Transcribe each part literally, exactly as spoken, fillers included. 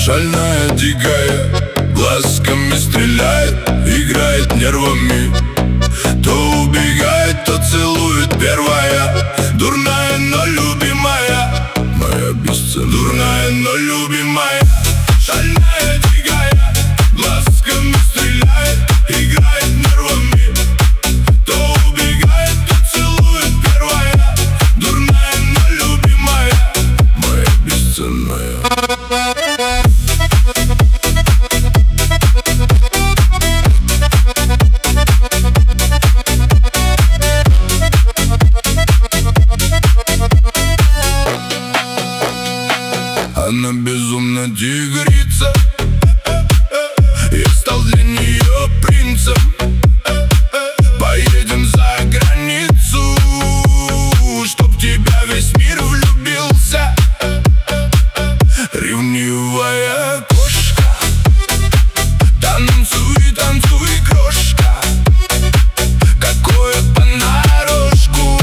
Шальная, дикая, глазками стреляет, играет нервами. То убегает, то целует первая. Дурная, но любимая, моя бесценная. Дурная, но любимая. Шальная, дикая, глазками стреляет, играет нервами. То убегает, то целует первая. Дурная, но любимая, моя бесценная. Она безумно тигрица. Я стал для нее принцем. Поедем за границу, чтоб в тебя весь мир влюбился. Ревнивая кошка, танцуй, танцуй, крошка. Какое понарошку,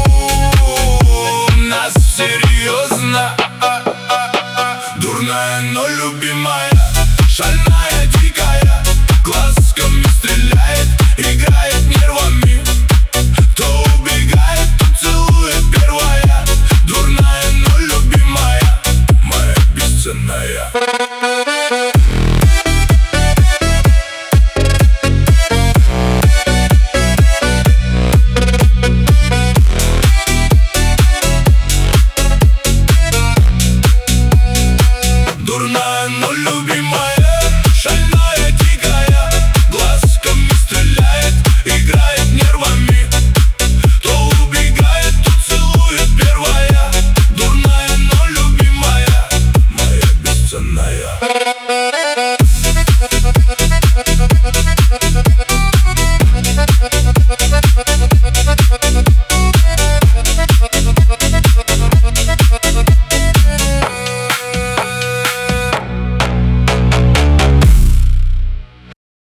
нас серьезно. Дурная, но любимая. Шальная, дикая, глазками стреляет, играет нервами. То убегает, то целует первая. Дурная, но любимая, моя бесценная. Дурная, но любимая.